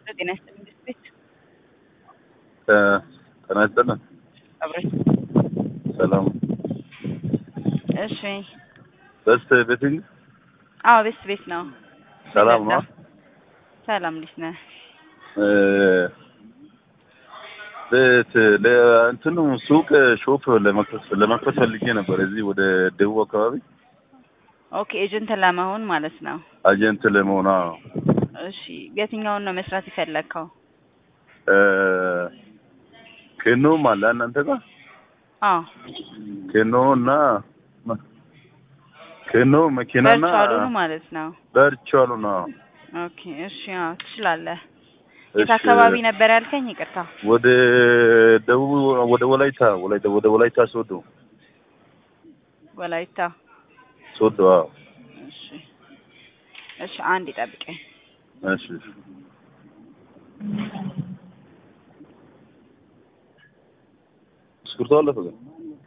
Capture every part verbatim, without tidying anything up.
ጤና ይስጥልኝ ቤት ጤና ይስጥልኝ አብረን ሰላም እሺ በስተ ቤቲንግ አዎ ቤት ቤት ነው ሰላም ነው ሰላም ልጅ ነህ እ ቤት ለእንትኑ ሱቅ ሾፕ ለመክፈት ለመክፈት ፈልጌ ነበር እዚህ ወደ ደቡብ አካባቢ ኦኬ ኤጀንት ለመሆን ማለት ነው ኤጀንት ለመሆን አዎ እሺ የትኛውን ነው መስራት ይፈልከው እ ከኖ ማለት እናንተ ጋር አዎ ከኖና ከኖ መኪናና በርቻሉ ማለት ነው በርቻሉ ነው ኦኬ እሺ አዎ ትችላለህ የት አካባቢ ነበር ያልከኝ ይቅርታ ወደ ደቡብ ወደ ወላይታ ወላይታ ወደ ወላይታ ሶዶ ወላይታ ሶዶ እሺ እሺ አንድ ይጠብቀኝ እሺ ስኩርቶ አለፈ ግን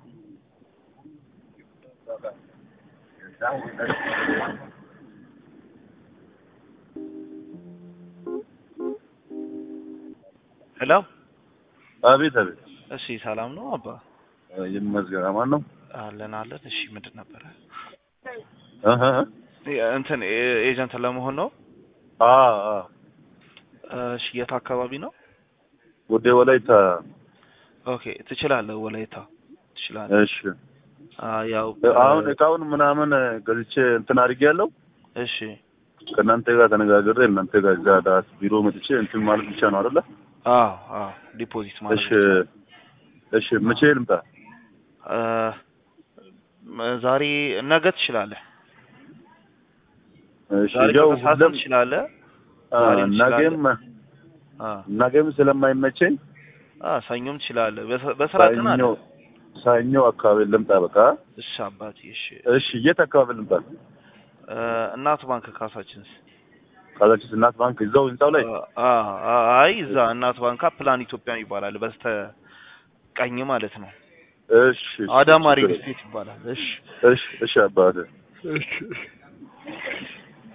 ሄሎ አቤት አቤት እሺ ሰላም ነው አባ ይመስገን ማን ነው አለን አለን እሺ ምንድን ነበር አሃ እንትን ኤጀንት ለመሆን ነው አ አ እሺ የት አካባቢ ነው ወደ ወላይታ ኦኬ ትችላለህ ወላይታ ትችላለህ እሺ አ ያው አሁን እቃውን ምናምን ገዝቼ እንትን አድርጌያለሁ እሺ ከእናንተ ጋር ተነጋግሬ እናንተ ጋር እዛ ዳስ ቢሮ መጥቼ እንትን ማለት ብቻ ነው አይደለ አዎ አዎ ዲፖዚት ማለት እሺ እሺ መቼ ልምጣ እ ዛሬ ነገ ትችላለህ እሺ ያው ሁሉም ትችላለህ ነገም አ ነገም ስለማይመቸኝ አ ሰኞም ትችላለህ በስራ ቀን አለ ሰኞ አካባቢ ልምጣ በቃ እሺ አባቴ እሺ እሺ የት አካባቢ ልምጣ እናት ባንክ ካሳችንስ ካሳችንስ እናት ባንክ እዛው ህንጻው ላይ አ አይ እዛ እናት ባንክ ፕላን ኢትዮጵያ ይባላል በስተ ቀኝ ማለት ነው እሺ አዳማ ሪል ስቴት ይባላል እሺ እሺ እሺ አባቴ እሺ